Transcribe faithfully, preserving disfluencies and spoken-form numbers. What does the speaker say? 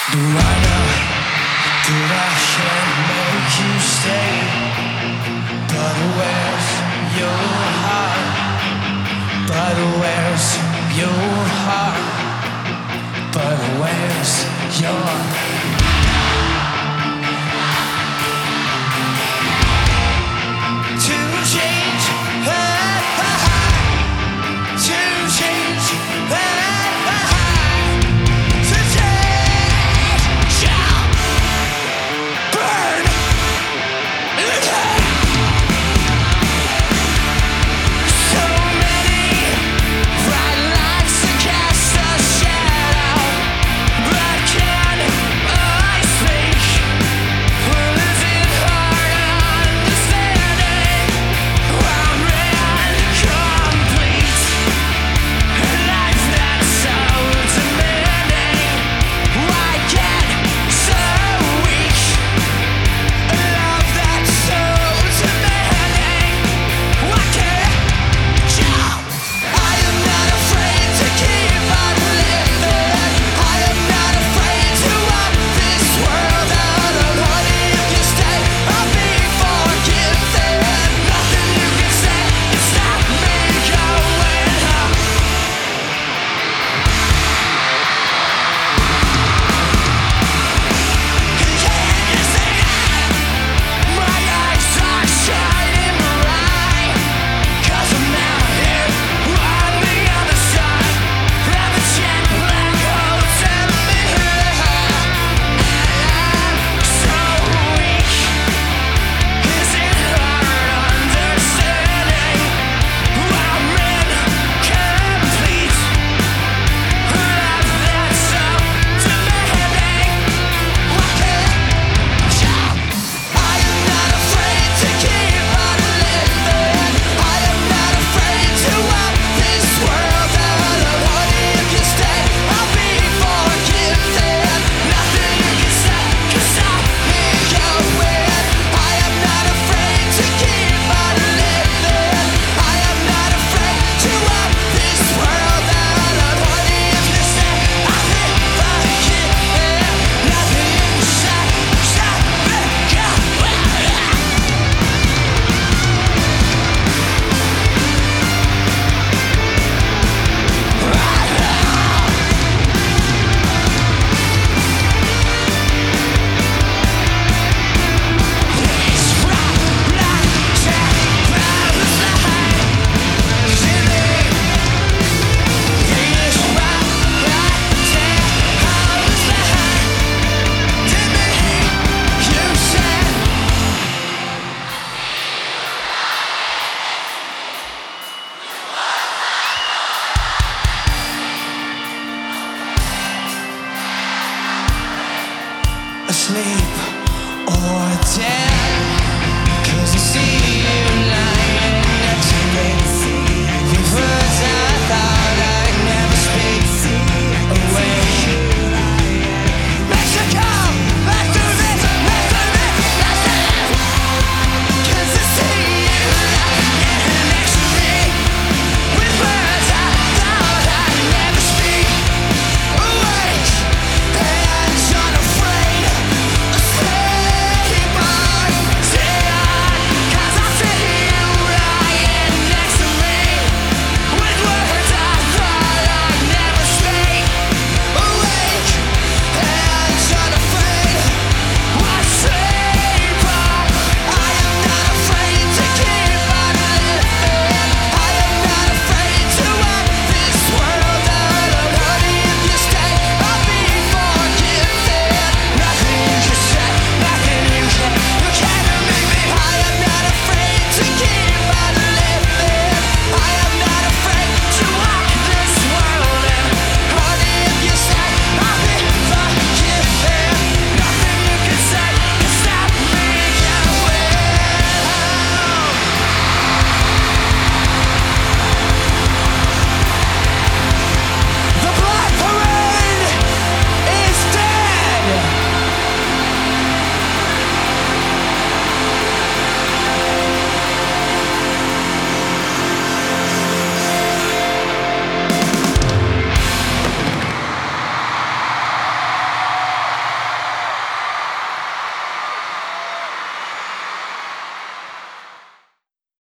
Do I know that I can't make you stay? But where's your heart? But where's your heart? But where's your To change, ah, ah, ah. To change, ah, ah, ah. To change, shall burn. So many bright lights to cast a shadow, but can I speak? Well, is it hard understanding? I'm incomplete. A life that's so demanding. Why get so weak? A love that's so demanding. Why can't you? I am not afraid to keep on living. I am not afraid to walk this world out alone. If you stay, I'll be forgiven. Nothing you can say can stop me going home. Can you see it? My eyes are shining bright, 'cause I'm out here on the other side. Have a jet black hole tell me I'm so weak. Is it hard understanding? I'm incomplete. A life that's so demanding. Why can't you? I am not afraid to keep on living. I am not afraid to walk this world out alone. If you stay, I'll be forgiven. Nothing you can say can stop me going. I am not afraid to keep on living. I am not afraid to walk this world out alone. If you stay, I'll be forgiven. Nothing you can say can stop me going. Asleep or dead.